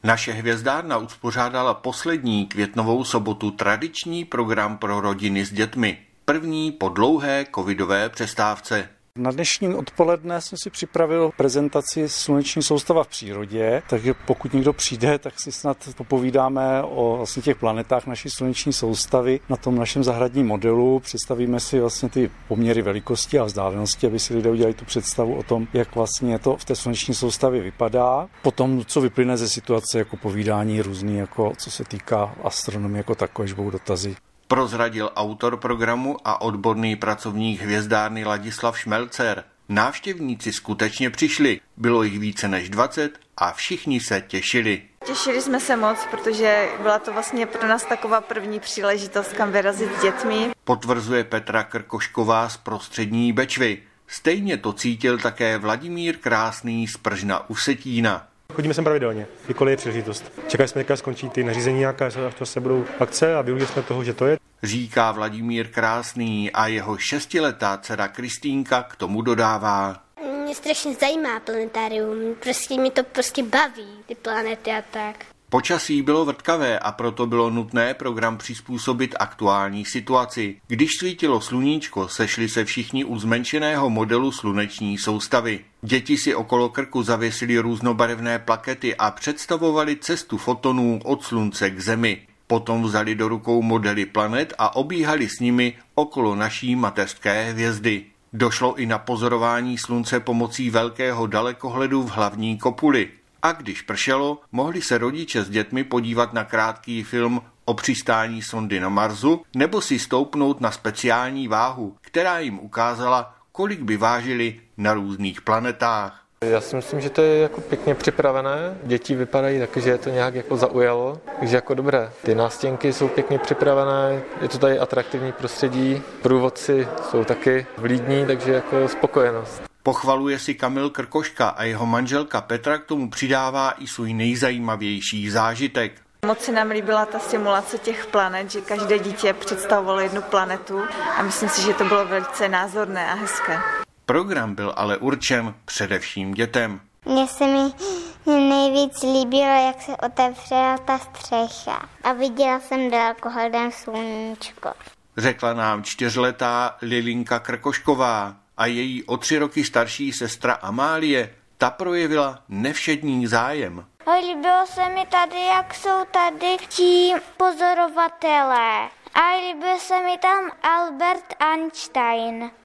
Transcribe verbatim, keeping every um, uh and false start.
Naše hvězdárna uspořádala poslední květnovou sobotu tradiční program pro rodiny s dětmi. První po dlouhé covidové přestávce. Na dnešním odpoledne jsem si připravil prezentaci sluneční soustava v přírodě, takže pokud někdo přijde, tak si snad popovídáme o vlastně těch planetách naší sluneční soustavy na tom našem zahradním modelu. Představíme si vlastně ty poměry velikosti a vzdálenosti, aby si lidé udělali tu představu o tom, jak vlastně to v té sluneční soustavě vypadá. Potom, co vyplyne ze situace, jako povídání různý, jako co se týká astronomie jako takové, že budou dotazy. Prozradil autor programu a odborný pracovník hvězdárny Ladislav Šmelcer. Návštěvníci skutečně přišli, bylo jich více než dvacet a všichni se těšili. Těšili jsme se moc, protože byla to vlastně pro nás taková první příležitost, kam vyrazit s dětmi. Potvrzuje Petra Krkošková z Prostřední Bečvy. Stejně to cítil také Vladimír Krásný z Pržna u Vsetína. Chodíme sem pravidelně, kdykoliv je příležitost. Čekali jsme, jaká skončí ty nařízení, jaká se budou akce a využili jsme toho, že to je. Říká Vladimír Krásný a jeho šestiletá dcera Kristýnka k tomu dodává. Mě strašně zajímá planetárium, prostě mi to prostě baví, ty planety a tak. Počasí bylo vrtkavé a proto bylo nutné program přizpůsobit aktuální situaci. Když svítilo sluníčko, sešli se všichni u zmenšeného modelu sluneční soustavy. Děti si okolo krku zavěsili různobarevné plakety a představovali cestu fotonů od slunce k zemi. Potom vzali do rukou modely planet a obíhali s nimi okolo naší mateřské hvězdy. Došlo i na pozorování slunce pomocí velkého dalekohledu v hlavní kopuli. A když pršelo, mohli se rodiče s dětmi podívat na krátký film o přistání sondy na Marsu nebo si stoupnout na speciální váhu, která jim ukázala, kolik by vážili na různých planetách. Já si myslím, že to je jako pěkně připravené. Děti vypadají taky, že je to nějak jako zaujalo, takže jako dobré. Ty nástěnky jsou pěkně připravené, je to tady atraktivní prostředí, průvodci jsou taky vlídní, takže jako spokojenost. Pochvaluje si Kamil Krkoška a jeho manželka Petra k tomu přidává i svůj nejzajímavější zážitek. Moc se nám líbila ta simulace těch planet, že každé dítě představovalo jednu planetu a myslím si, že to bylo velice názorné a hezké. Program byl ale určen především dětem. Mně se mi nejvíc líbilo, jak se otevřela ta střecha a viděla jsem dalekohledem sluníčko. Řekla nám čtyřletá Lilinka Krkošková a její o tři roky starší sestra Amálie. Ta projevila nevšední zájem. Líbilo se mi tady, jak jsou tady ti pozorovatelé. A líbil se mi tam Albert Einstein.